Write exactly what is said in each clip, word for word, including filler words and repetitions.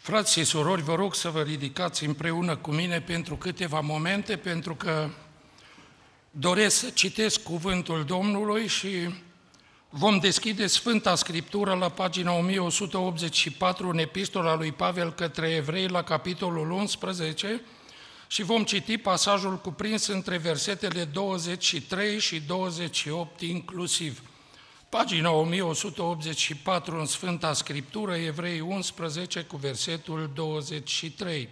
Frați și surori, vă rog să vă ridicați împreună cu mine pentru câteva momente, pentru că doresc să citesc cuvântul Domnului și vom deschide Sfânta Scriptură la pagina o mie o sută optzeci și patru în Epistola lui Pavel către Evrei la capitolul unsprezece și vom citi pasajul cuprins între versetele douăzeci și trei și douăzeci și opt inclusiv. Pagina o mie o sută optzeci și patru în Sfânta Scriptură, Evrei unsprezece cu versetul douăzeci și trei.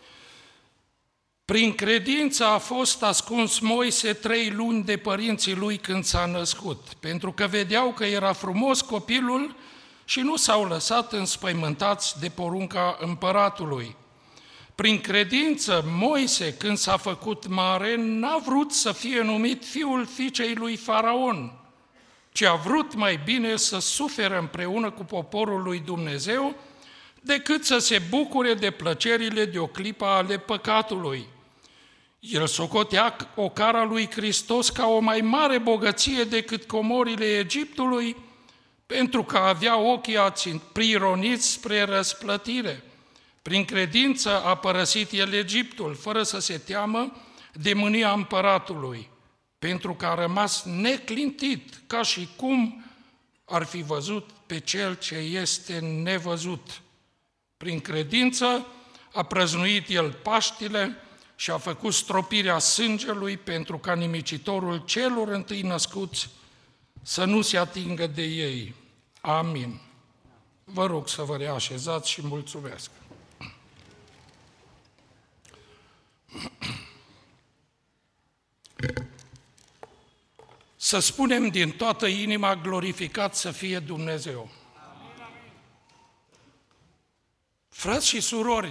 Prin credință a fost ascuns Moise trei luni de părinții lui când s-a născut, pentru că vedeau că era frumos copilul și nu s-au lăsat înspăimântați de porunca împăratului. Prin credință, Moise, când s-a făcut mare, n-a vrut să fie numit fiul fiicei lui Faraon, ci a vrut mai bine să suferă împreună cu poporul lui Dumnezeu decât să se bucure de plăcerile de o clipă ale păcatului. El socotea ocara lui Hristos ca o mai mare bogăție decât comorile Egiptului, pentru că avea ochii prironiți spre răsplătire. Prin credință a părăsit el Egiptul, fără să se teamă de mânia împăratului, pentru că a rămas neclintit, ca și cum ar fi văzut pe cel ce este nevăzut. Prin credință a prăznuit el Paștile și a făcut stropirea sângelui pentru ca nimicitorul celor întâi născuți să nu se atingă de ei. Amin. Vă rog să vă reașezați și mulțumesc. Să spunem din toată inima, glorificat să fie Dumnezeu. Frați și surori,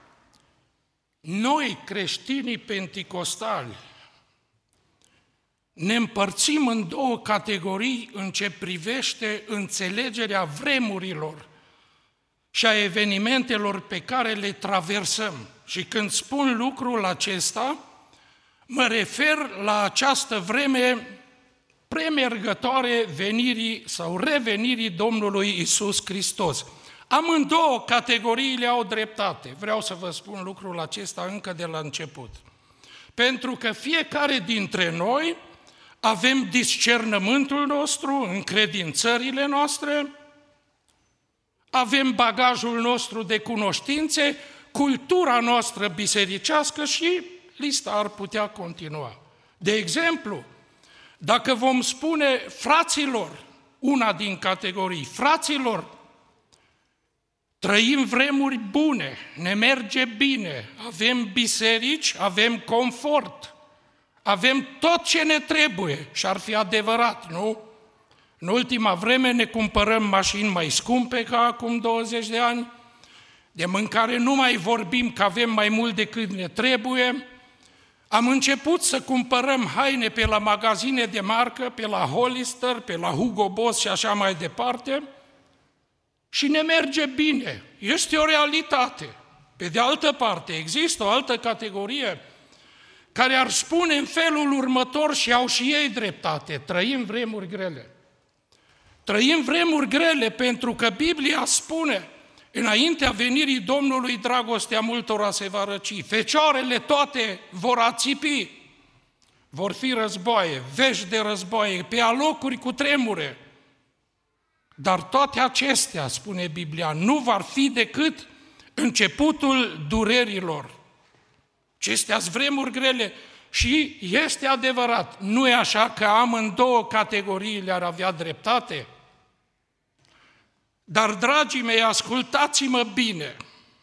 noi, creștinii penticostali, ne împărțim în două categorii în ce privește înțelegerea vremurilor și a evenimentelor pe care le traversăm. Și când spun lucrul acesta, mă refer la această vreme premergătoare venirii sau revenirii Domnului Iisus Hristos. Amândouă categoriile au dreptate. Vreau să vă spun lucrul acesta încă de la început. Pentru că fiecare dintre noi avem discernământul nostru, încredințările noastre, avem bagajul nostru de cunoștințe, cultura noastră bisericească și lista ar putea continua. De exemplu, dacă vom spune fraților, una din categorii, fraților, trăim vremuri bune, ne merge bine, avem biserici, avem confort, avem tot ce ne trebuie și ar fi adevărat, nu? În ultima vreme ne cumpărăm mașini mai scumpe ca acum douăzeci de ani, de mâncare nu mai vorbim că avem mai mult decât ne trebuie, am început să cumpărăm haine pe la magazine de marcă, pe la Hollister, pe la Hugo Boss și așa mai departe și ne merge bine. Este o realitate. Pe de altă parte, există o altă categorie care ar spune în felul următor și au și ei dreptate. Trăim vremuri grele. Trăim vremuri grele pentru că Biblia spune: înaintea venirii Domnului, dragostea multora se va răci, fecioarele toate vor ațipi, vor fi războaie, vești de războaie, pe alocuri cu tremure. Dar toate acestea, spune Biblia, nu vor fi decât începutul durerilor. Acestea-s vremuri grele și este adevărat, nu e așa că amândouă categoriile ar avea dreptate? Dar, dragii mei, ascultați-mă bine,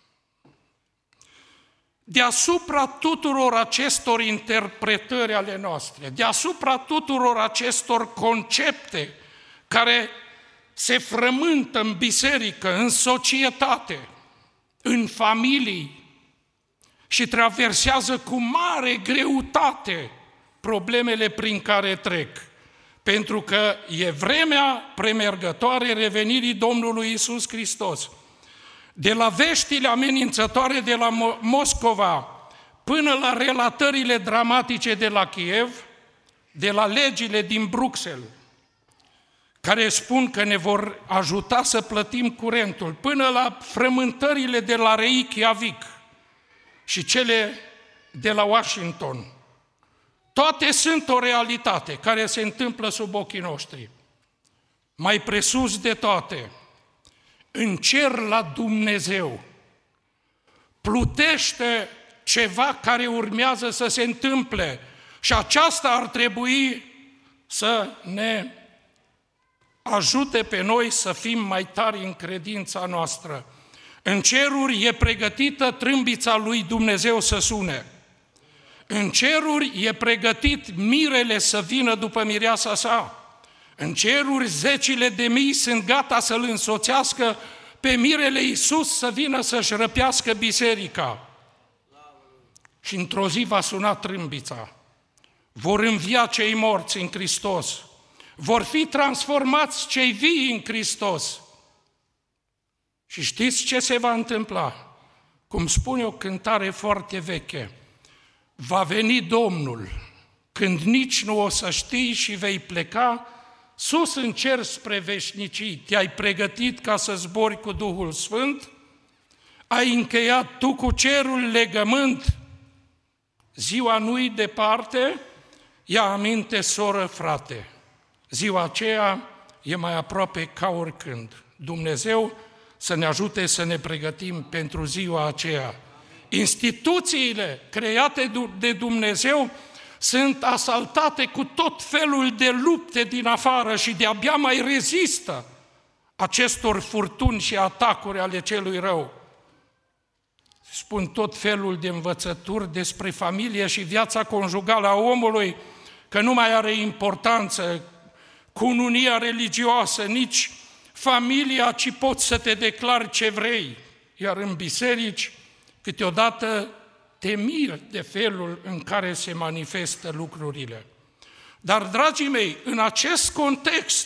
deasupra tuturor acestor interpretări ale noastre, deasupra tuturor acestor concepte care se frământă în biserică, în societate, în familii și traversează cu mare greutate problemele prin care trec, pentru că e vremea premergătoare revenirii Domnului Iisus Hristos. De la veștile amenințătoare de la Moscova până la relatările dramatice de la Kiev, de la legile din Bruxelles, care spun că ne vor ajuta să plătim curentul, până la frământările de la Reykjavik și cele de la Washington. Toate sunt o realitate care se întâmplă sub ochii noștri. Mai presus de toate, în cer la Dumnezeu plutește ceva care urmează să se întâmple și aceasta ar trebui să ne ajute pe noi să fim mai tari în credința noastră. În ceruri e pregătită trâmbița lui Dumnezeu să sune. În ceruri e pregătit mirele să vină după mireasa sa. În ceruri zecile de mii sunt gata să-L însoțească pe mirele Iisus să vină să-și răpească biserica. Și într-o zi va suna trâmbița. Vor învia cei morți în Hristos. Vor fi transformați cei vii în Hristos. Și știți ce se va întâmpla? Cum spune o cântare foarte veche, va veni Domnul, când nici nu o să știi și vei pleca sus în cer spre veșnicii. Te-ai pregătit ca să zbori cu Duhul Sfânt? Ai încheiat tu cu cerul legământ? Ziua nu-i departe, ia aminte, soră, frate. Ziua aceea e mai aproape ca oricând. Dumnezeu să ne ajute să ne pregătim pentru ziua aceea. Instituțiile create de Dumnezeu sunt asaltate cu tot felul de lupte din afară și de-abia mai rezistă acestor furtuni și atacuri ale celui rău. Spun tot felul de învățături despre familie și viața conjugală a omului, că nu mai are importanță cununia religioasă, nici familia, ci poți să te declari ce vrei. Iar în biserici, câteodată te miri de felul în care se manifestă lucrurile. Dar, dragii mei, în acest context,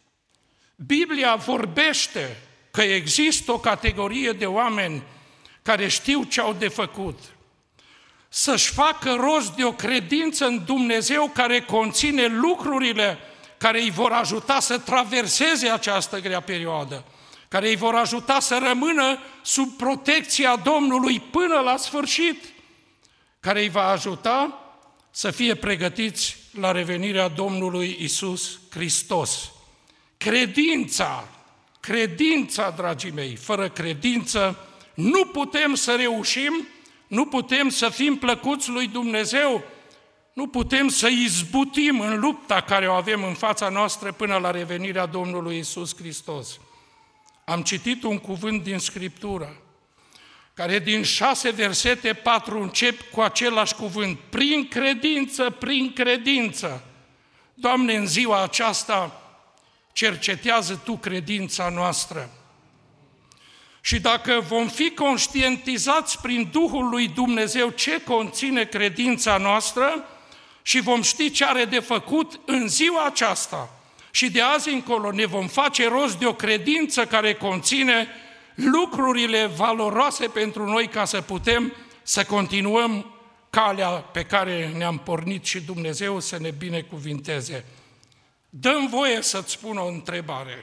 Biblia vorbește că există o categorie de oameni care știu ce au de făcut. Să-și facă rost de o credință în Dumnezeu care conține lucrurile care îi vor ajuta să traverseze această grea perioadă, care îi vor ajuta să rămână sub protecția Domnului până la sfârșit, care îi va ajuta să fie pregătiți la revenirea Domnului Iisus Hristos. Credința, credința, dragii mei, fără credință nu putem să reușim, nu putem să fim plăcuți lui Dumnezeu, nu putem să izbutim în lupta care o avem în fața noastră până la revenirea Domnului Iisus Hristos. Am citit un cuvânt din Scriptură, care din șase versete, patru încep cu același cuvânt. Prin credință, prin credință. Doamne, în ziua aceasta cercetează Tu credința noastră. Și dacă vom fi conștientizați prin Duhul lui Dumnezeu ce conține credința noastră și vom ști ce are de făcut în ziua aceasta și de azi încolo ne vom face rost de o credință care conține lucrurile valoroase pentru noi ca să putem să continuăm calea pe care ne-am pornit și Dumnezeu să ne binecuvinteze. Dă-mi voie să-ți spun o întrebare.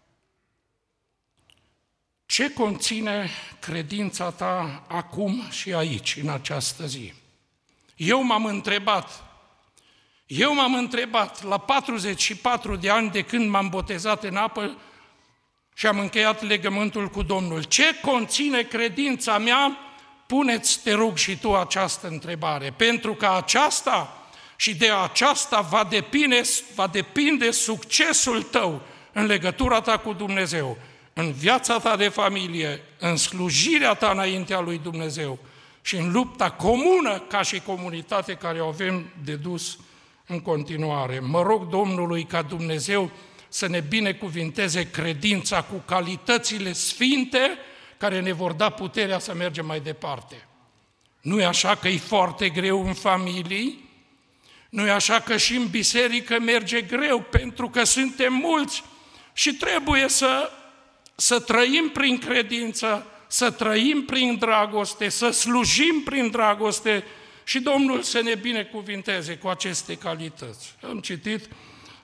Ce conține credința ta acum și aici, în această zi? Eu m-am întrebat, eu m-am întrebat la patruzeci și patru de ani de când m-am botezat în apă și am încheiat legământul cu Domnul. Ce conține credința mea? Puneți, te rog, și tu această întrebare, pentru că aceasta și de aceasta va depinde, va depinde succesul tău în legătura ta cu Dumnezeu, în viața ta de familie, în slujirea ta înaintea lui Dumnezeu și în lupta comună ca și comunitate care o avem de dus în continuare. Mă rog Domnului ca Dumnezeu să ne binecuvinteze credința cu calitățile sfinte care ne vor da puterea să mergem mai departe. Nu e așa că e foarte greu în familii? Nu e așa că și în biserică merge greu pentru că suntem mulți și trebuie să, să trăim prin credință, să trăim prin dragoste, să slujim prin dragoste și Domnul să ne binecuvinteze cu aceste calități. Am citit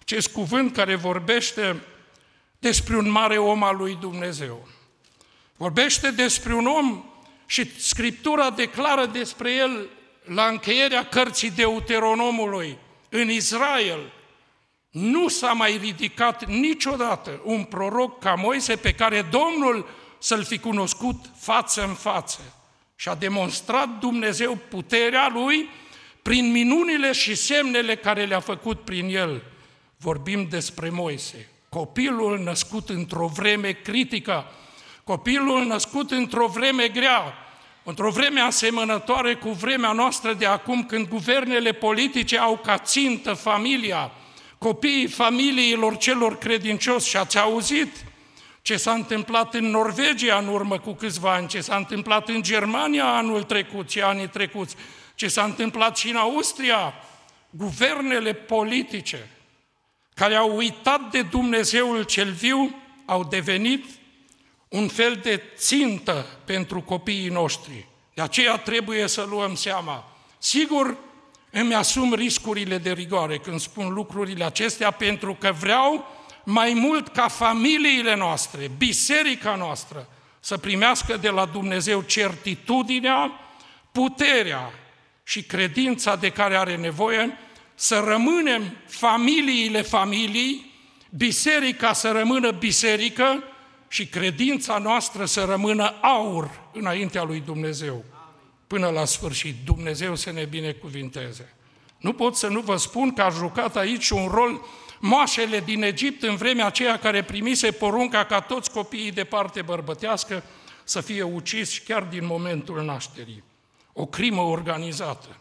acest cuvânt care vorbește despre un mare om al lui Dumnezeu. Vorbește despre un om și Scriptura declară despre el la încheierea cărții Deuteronomului. În Israel nu s-a mai ridicat niciodată un proroc ca Moise pe care Domnul să-l fi cunoscut față în față. Și a demonstrat Dumnezeu puterea lui prin minunile și semnele care le-a făcut prin el. Vorbim despre Moise, copilul născut într-o vreme critică, copilul născut într-o vreme grea, într-o vreme asemănătoare cu vremea noastră de acum, când guvernele politice au ca țintă familia, copiii familiilor celor credincioși. Și ați auzit ce s-a întâmplat în Norvegia în urmă cu câțiva ani, ce s-a întâmplat în Germania anul trecut și anii trecuți, ce s-a întâmplat și în Austria. Guvernele politice care au uitat de Dumnezeul cel viu au devenit un fel de țintă pentru copiii noștri. De aceea trebuie să luăm seama. Sigur, îmi asum riscurile de rigoare când spun lucrurile acestea, pentru că vreau mai mult ca familiile noastre, biserica noastră, să primească de la Dumnezeu certitudinea, puterea și credința de care are nevoie, să rămânem familiile familii, biserica să rămână biserică și credința noastră să rămână aur înaintea lui Dumnezeu. Până la sfârșit, Dumnezeu să ne binecuvinteze. Nu pot să nu vă spun că a jucat aici un rol moașele din Egipt în vremea aceea care primise porunca ca toți copiii de parte bărbătească să fie uciși chiar din momentul nașterii. O crimă organizată.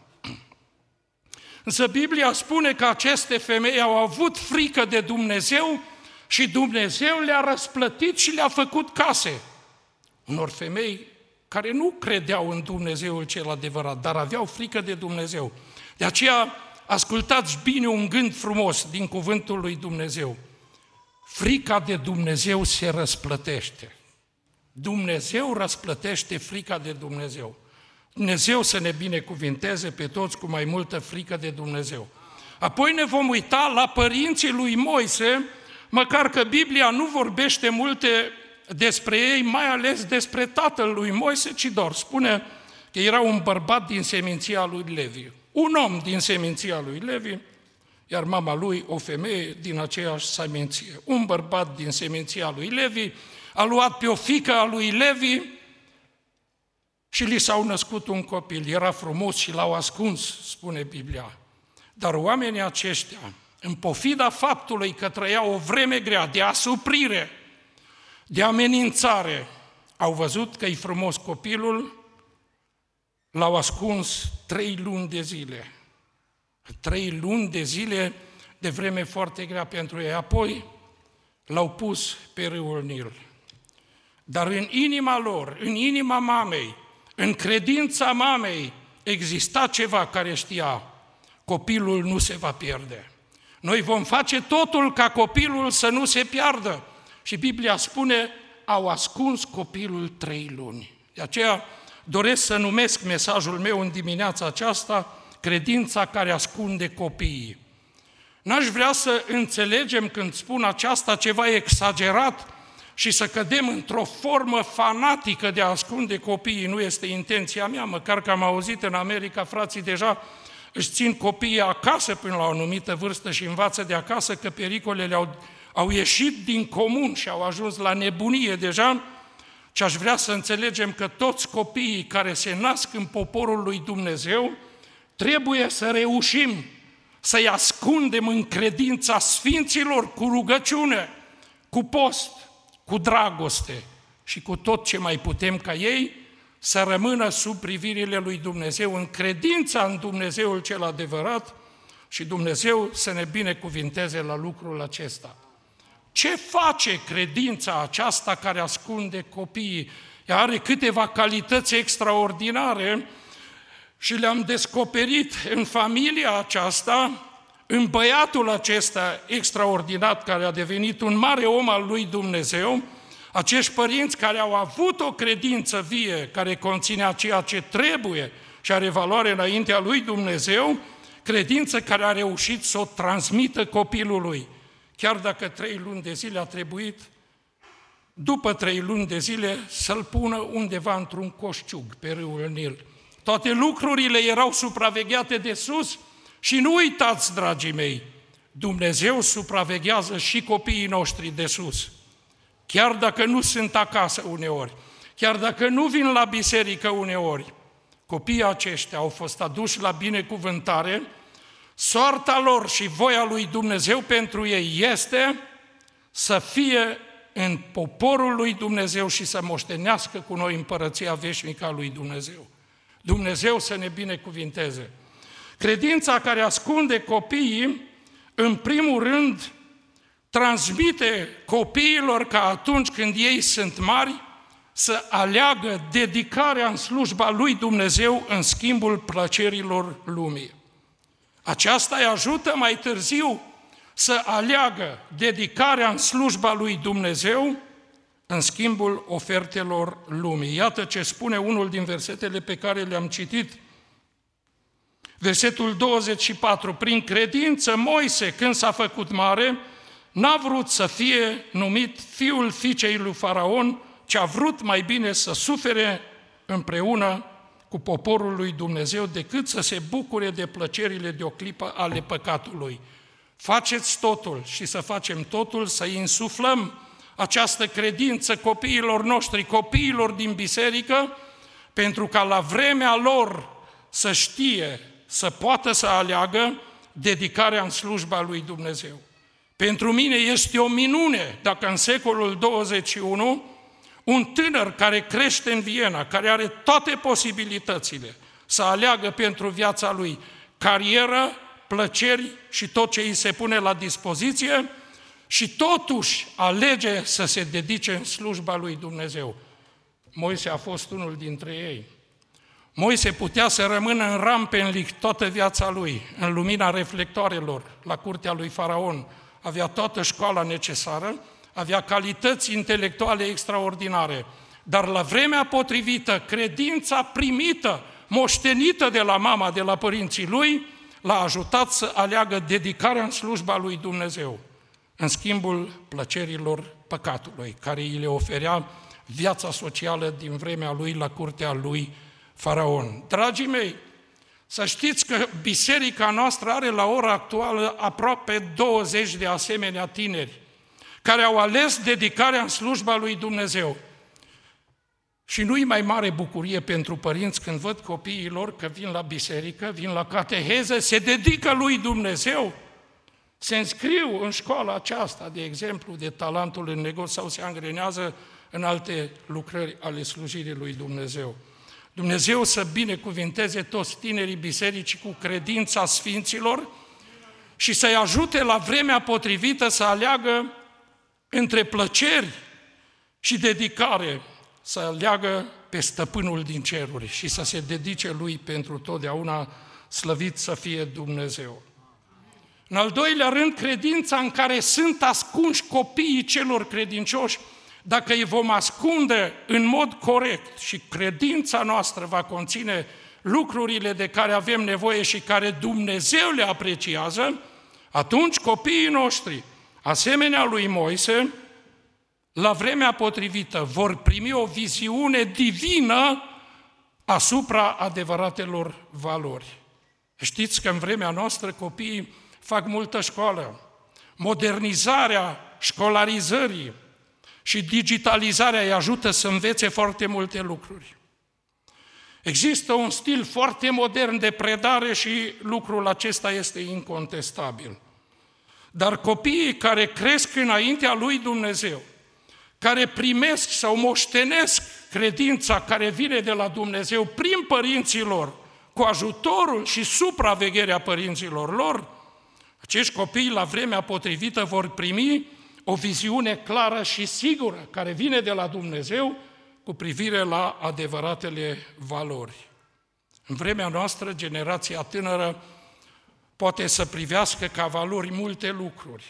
Însă Biblia spune că aceste femei au avut frică de Dumnezeu și Dumnezeu le-a răsplătit și le-a făcut case. Unor femei care nu credeau în Dumnezeul cel adevărat, dar aveau frică de Dumnezeu. De aceea, ascultați bine un gând frumos din cuvântul lui Dumnezeu. Frica de Dumnezeu se răsplătește. Dumnezeu răsplătește frica de Dumnezeu. Dumnezeu să ne binecuvinteze pe toți cu mai multă frică de Dumnezeu. Apoi ne vom uita la părinții lui Moise, măcar că Biblia nu vorbește multe despre ei, mai ales despre tatăl lui Moise, ci doar spune că era un bărbat din seminția lui Levi. Un om din seminția lui Levi, iar mama lui o femeie din aceeași seminție. Un bărbat din seminția lui Levi a luat pe o fiică a lui Levi și li s-au născut un copil. Era frumos și l-au ascuns, spune Biblia. Dar oamenii aceștia, în pofida faptului că trăiau o vreme grea de asuprire, de amenințare, au văzut că e frumos copilul, l-au ascuns trei luni de zile. Trei luni de zile de vreme foarte grea pentru ei. Apoi l-au pus pe râul Nil. Dar în inima lor, în inima mamei, în credința mamei, exista ceva care știa: copilul nu se va pierde. Noi vom face totul ca copilul să nu se piardă. Și Biblia spune, au ascuns copilul trei luni. De aceea doresc să numesc mesajul meu în dimineața aceasta credința care ascunde copiii. N-aș vrea să înțelegem când spun aceasta ceva exagerat și să cădem într-o formă fanatică de a ascunde copiii. Nu este intenția mea, măcar că am auzit în America, frații deja își țin copiii acasă până la o anumită vârstă și învață de acasă că pericolele au, au ieșit din comun și au ajuns la nebunie deja. Și aș vrea să înțelegem că toți copiii care se nasc în poporul lui Dumnezeu trebuie să reușim să-i ascundem în credința sfinților cu rugăciune, cu post, cu dragoste și cu tot ce mai putem ca ei, să rămână sub privirile lui Dumnezeu, în credința în Dumnezeul cel adevărat și Dumnezeu să ne binecuvinteze la lucrul acesta. Ce face credința aceasta care ascunde copiii? Ea are câteva calități extraordinare și le-am descoperit în familia aceasta, în băiatul acesta extraordinar care a devenit un mare om al lui Dumnezeu, acești părinți care au avut o credință vie, care conținea ceea ce trebuie și are valoare înaintea lui Dumnezeu, credință care a reușit să o transmită copilului, chiar dacă trei luni de zile a trebuit, după trei luni de zile, să-l pună undeva într-un coșciug pe râul Nil. Toate lucrurile erau supravegheate de sus și nu uitați, dragii mei, Dumnezeu supraveghează și copiii noștri de sus. Chiar dacă nu sunt acasă uneori, chiar dacă nu vin la biserică uneori, copiii aceștia au fost aduși la binecuvântare, soarta lor și voia lui Dumnezeu pentru ei este să fie în poporul lui Dumnezeu și să moștenească cu noi împărăția veșnică a lui Dumnezeu. Dumnezeu să ne binecuvinteze. Credința care ascunde copiii, în primul rând, transmite copiilor ca atunci când ei sunt mari să aleagă dedicarea în slujba lui Dumnezeu în schimbul plăcerilor lumii. Aceasta îi ajută mai târziu să aleagă dedicarea în slujba lui Dumnezeu în schimbul ofertelor lumii. Iată ce spune unul din versetele pe care le-am citit. Versetul douăzeci și patru. Prin credință, Moise, când s-a făcut mare, n-a vrut să fie numit fiul fiicei lui Faraon, ci a vrut mai bine să sufere împreună cu poporul lui Dumnezeu decât să se bucure de plăcerile de o clipă ale păcatului. Faceți totul și să facem totul, să insuflăm această credință copiilor noștri, copiilor din biserică, pentru ca la vremea lor să știe, să poată să aleagă dedicarea în slujba lui Dumnezeu. Pentru mine este o minune dacă în secolul douăzeci și unu un tânăr care crește în Viena, care are toate posibilitățile să aleagă pentru viața lui carieră, plăceri și tot ce îi se pune la dispoziție și totuși alege să se dedice în slujba lui Dumnezeu. Moise a fost unul dintre ei. Moise putea să rămână în rampenlic toată viața lui, în lumina reflectoarelor, la curtea lui Faraon. Avea toată școala necesară, avea calități intelectuale extraordinare, dar la vremea potrivită, credința primită, moștenită de la mama, de la părinții lui, l-a ajutat să aleagă dedicarea în slujba lui Dumnezeu, în schimbul plăcerilor păcatului, care îi le oferea viața socială din vremea lui la curtea lui Faraon. Dragii mei, să știți că biserica noastră are la ora actuală aproape douăzeci de asemenea tineri care au ales dedicarea în slujba lui Dumnezeu. Și nu-i mai mare bucurie pentru părinți când văd copiii lor că vin la biserică, vin la cateheză, se dedică lui Dumnezeu, se înscriu în școala aceasta, de exemplu, de talentul în negoț sau se angrenează în alte lucrări ale slujirii lui Dumnezeu. Dumnezeu să binecuvinteze toți tinerii bisericii cu credința sfinților și să-i ajute la vremea potrivită să aleagă între plăceri și dedicare, să aleagă pe stăpânul din ceruri și să se dedice lui pentru totdeauna, slăvit să fie Dumnezeu. În al doilea rând, credința în care sunt ascunși copiii celor credincioși, dacă îi vom ascunde în mod corect și credința noastră va conține lucrurile de care avem nevoie și care Dumnezeu le apreciază, atunci copiii noștri, asemenea lui Moise, la vremea potrivită vor primi o viziune divină asupra adevăratelor valori. Știți că în vremea noastră copiii fac multă școală. Modernizarea școlarizării și digitalizarea îi ajută să învețe foarte multe lucruri. Există un stil foarte modern de predare și lucrul acesta este incontestabil. Dar copiii care cresc înaintea lui Dumnezeu, care primesc sau moștenesc credința care vine de la Dumnezeu prin părinții lor, cu ajutorul și supravegherea părinților lor, acești copii la vremea potrivită vor primi o viziune clară și sigură care vine de la Dumnezeu cu privire la adevăratele valori. În vremea noastră, generația tânără poate să privească ca valori multe lucruri.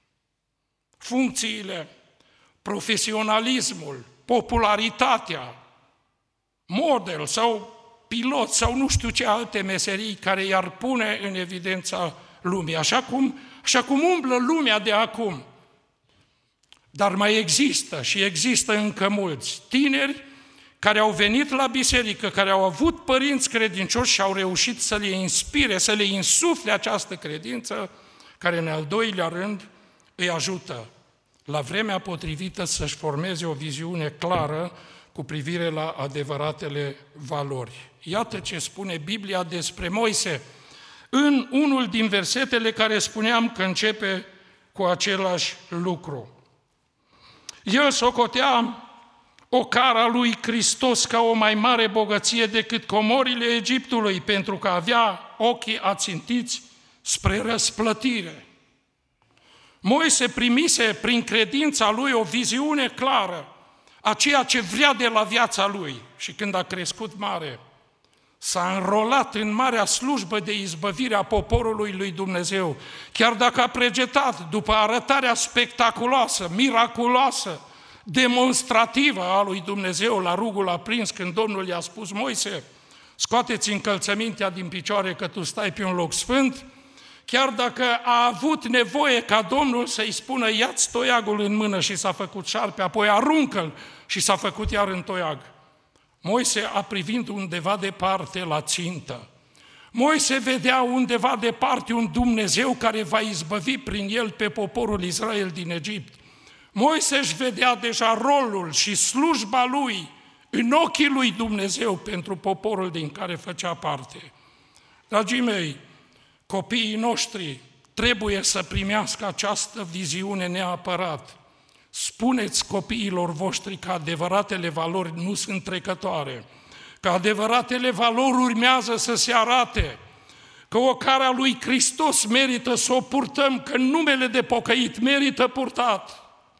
Funcțiile, profesionalismul, popularitatea, model sau pilot sau nu știu ce alte meserii care i-ar pune în evidența lumii, așa cum, așa cum umblă lumea de acum. Dar mai există și există încă mulți tineri care au venit la biserică, care au avut părinți credincioși și au reușit să le inspire, să le insufle această credință, care în al doilea rând îi ajută la vremea potrivită să-și formeze o viziune clară cu privire la adevăratele valori. Iată ce spune Biblia despre Moise în unul din versetele care spuneam că începe cu același lucru. El socotea ocara lui Hristos ca o mai mare bogăție decât comorile Egiptului, pentru că avea ochii ațintiți spre răsplătire. Moise primise prin credința lui o viziune clară a ceea ce vrea de la viața lui și când a crescut mare, s-a înrolat în marea slujbă de izbăvire a poporului lui Dumnezeu, chiar dacă a pregetat după arătarea spectaculoasă, miraculoasă, demonstrativă a lui Dumnezeu la rugul aprins, când Domnul i-a spus: Moise, scoateți încălțămintea din picioare că tu stai pe un loc sfânt, chiar dacă a avut nevoie ca Domnul să-i spună: ia-ți toiagul în mână și s-a făcut șarpe, apoi aruncă-l și s-a făcut iar în toiag. Moise a privit undeva departe la țintă. Moise vedea undeva departe un Dumnezeu care va izbăvi prin el pe poporul Israel din Egipt. Moise își vedea deja rolul și slujba lui în ochii lui Dumnezeu pentru poporul din care făcea parte. Dragii mei, copiii noștri trebuie să primească această viziune neapărat. Spuneți copiilor voștri că adevăratele valori nu sunt trecătoare, că adevăratele valori urmează să se arate, că ocara lui Hristos merită să o purtăm, că numele de pocăit merită purtat,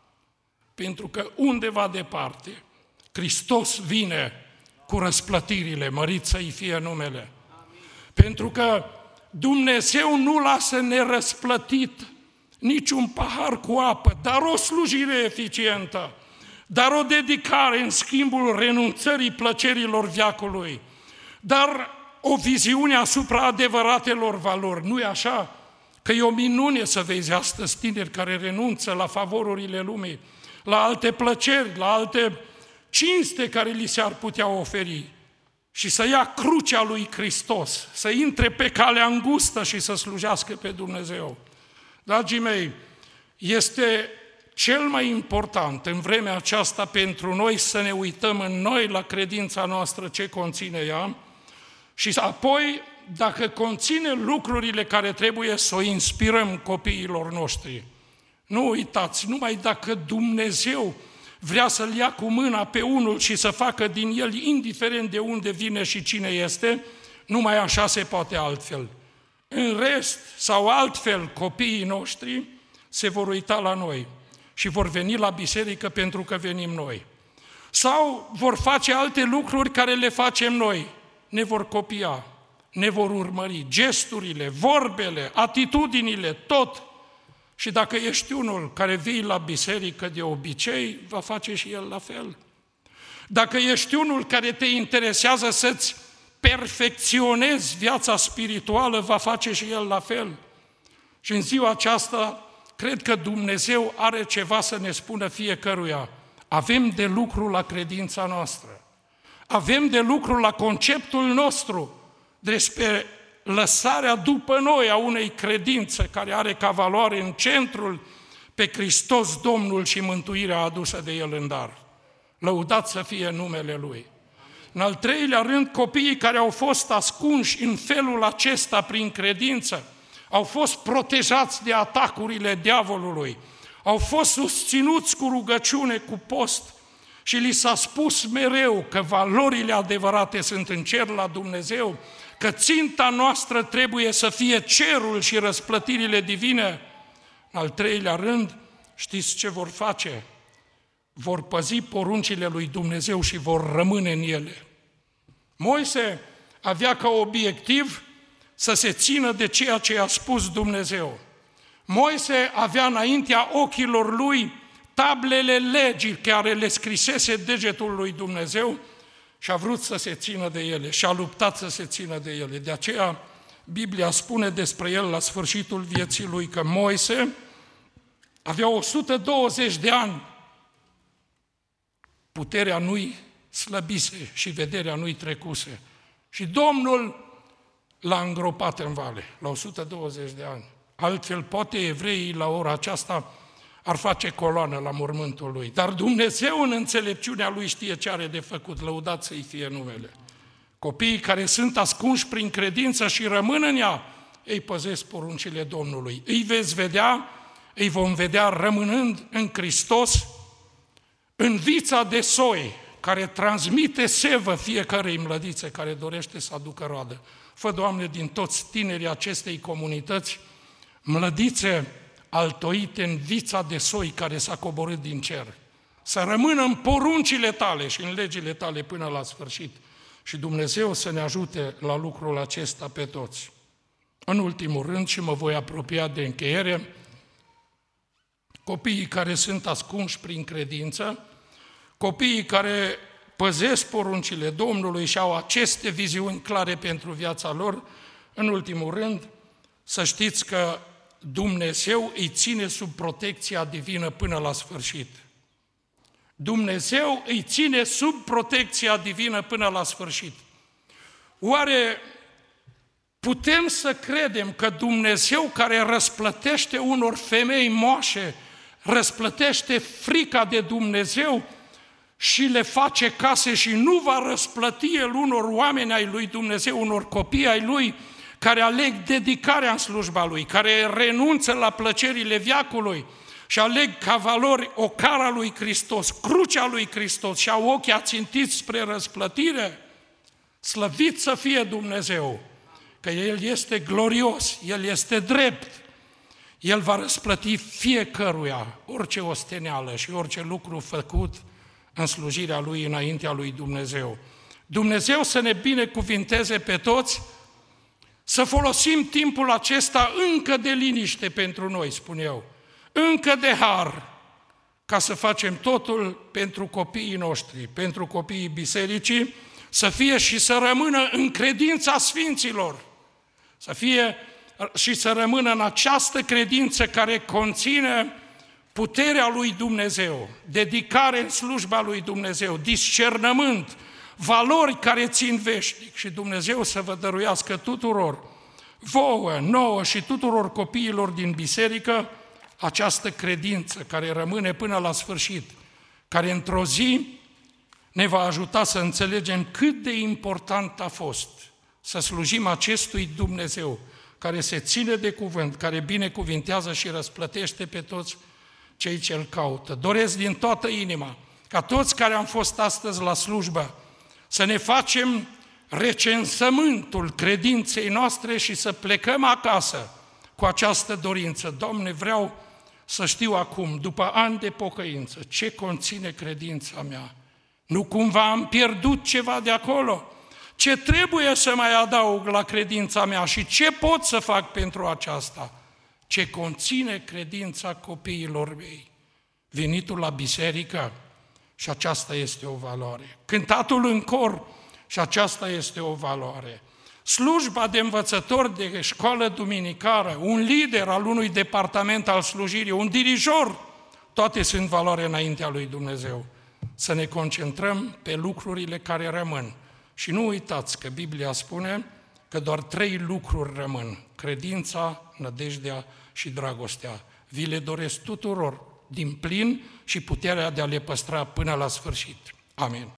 pentru că undeva departe Hristos vine cu răsplătirile, mărit să-i fie numele. Pentru că Dumnezeu nu lasă nerăsplătit niciun pahar cu apă, dar o slujire eficientă, dar o dedicare în schimbul renunțării plăcerilor veacului, dar o viziune asupra adevăratelor valori. Nu-i așa? Că e o minune să vezi astăzi tineri care renunță la favorurile lumii, la alte plăceri, la alte cinste care li s-ar putea oferi și să ia crucea lui Hristos, să intre pe calea îngustă și să slujească pe Dumnezeu. Dragii mei, este cel mai important în vremea aceasta pentru noi să ne uităm în noi la credința noastră ce conține ea și apoi, dacă conține lucrurile care trebuie să o inspirăm copiilor noștri. Nu uitați, numai dacă Dumnezeu vrea să-l ia cu mâna pe unul și să facă din el, indiferent de unde vine și cine este, numai așa se poate altfel. În rest sau altfel, copiii noștri se vor uita la noi și vor veni la biserică pentru că venim noi. Sau vor face alte lucruri care le facem noi. Ne vor copia, ne vor urmări gesturile, vorbele, atitudinile, tot. Și dacă ești unul care vii la biserică de obicei, va face și el la fel. Dacă ești unul care te interesează să-ți perfecționezi viața spirituală, va face și el la fel. Și în ziua aceasta, cred că Dumnezeu are ceva să ne spună fiecăruia. Avem de lucru la credința noastră. Avem de lucru la conceptul nostru despre lăsarea după noi a unei credințe care are ca valoare în centrul pe Hristos Domnul și mântuirea adusă de El în dar. Lăudat să fie numele Lui. În al treilea rând, copiii care au fost ascunși în felul acesta prin credință, au fost protejați de atacurile diavolului, au fost susținuți cu rugăciune, cu post și li s-a spus mereu că valorile adevărate sunt în cer la Dumnezeu, că ținta noastră trebuie să fie cerul și răsplătirile divine. În al treilea rând, știți ce vor face? Vor păzi poruncile lui Dumnezeu și vor rămâne în ele. Moise avea ca obiectiv să se țină de ceea ce a spus Dumnezeu. Moise avea înaintea ochilor lui tablele legii care le scrisese degetul lui Dumnezeu și a vrut să se țină de ele și a luptat să se țină de ele. De aceea Biblia spune despre el la sfârșitul vieții lui că Moise avea o sută douăzeci de ani. Puterea nu-i slăbise și vederea nu-i trecuse. Și Domnul l-a îngropat în vale la o sută douăzeci de ani. Altfel, poate evreii la ora aceasta ar face coloană la mormântul lui. Dar Dumnezeu în înțelepciunea lui știe ce are de făcut, lăudat să-i fie numele. Copiii care sunt ascunși prin credință și rămân în ea, ei păzesc poruncile Domnului. Îi veți vedea, îi vom vedea rămânând în Hristos, în vița de soi, care transmite sevă fiecărei mlădițe care dorește să aducă roadă. Fă, Doamne, din toți tinerii acestei comunități, mlădițe altoite în vița de soi care s-a coborât din cer. Să rămână în poruncile tale și în legile tale până la sfârșit. Și Dumnezeu să ne ajute la lucrul acesta pe toți. În ultimul rând, și mă voi apropia de încheiere, copiii care sunt ascunși prin credință, copiii care păzesc poruncile Domnului și au aceste viziuni clare pentru viața lor, în ultimul rând, să știți că Dumnezeu îi ține sub protecția divină până la sfârșit. Dumnezeu îi ține sub protecția divină până la sfârșit. Oare putem să credem că Dumnezeu care răsplătește unor femei moașe, răsplătește frica de Dumnezeu și le face case și nu va răsplăti El unor oameni ai Lui Dumnezeu, unor copii ai Lui, care aleg dedicarea în slujba Lui, care renunță la plăcerile veacului și aleg ca valori ocara lui Hristos, crucea lui Hristos și au ochii ațintiți spre răsplătire? Slăvit să fie Dumnezeu, că El este glorios, El este drept, El va răsplăti fiecăruia orice osteneală și orice lucru făcut în slujirea Lui înaintea lui Dumnezeu. Dumnezeu să ne binecuvinteze pe toți, să folosim timpul acesta încă de liniște pentru noi, spun eu, încă de har, ca să facem totul pentru copiii noștri, pentru copiii bisericii, să fie și să rămână în credința sfinților, să fie și să rămână în această credință care conține puterea lui Dumnezeu, dedicare în slujba lui Dumnezeu, discernământ, valori care țin veșnic și Dumnezeu să vă dăruiască tuturor, vouă, nouă și tuturor copiilor din biserică, această credință care rămâne până la sfârșit, care într-o zi ne va ajuta să înțelegem cât de important a fost să slujim acestui Dumnezeu care se ține de cuvânt, care binecuvintează și răsplătește pe toți cei ce îl caută. Doresc din toată inima ca toți care am fost astăzi la slujbă să ne facem recensământul credinței noastre și să plecăm acasă cu această dorință. Doamne, vreau să știu acum, după ani de pocăință, ce conține credința mea. Nu cumva am pierdut ceva de acolo? Ce trebuie să mai adaug la credința mea și ce pot să fac pentru aceasta? Ce conține credința copiilor mei? Venitul la biserică, și aceasta este o valoare. Cântatul în cor, și aceasta este o valoare. Slujba de învățător de școală duminicală, un lider al unui departament al slujirii, un dirijor, toate sunt valoare înaintea lui Dumnezeu. Să ne concentrăm pe lucrurile care rămân. Și nu uitați că Biblia spune că doar trei lucruri rămân: credința, nădejdea și dragostea. Vi le doresc tuturor din plin și puterea de a le păstra până la sfârșit. Amin.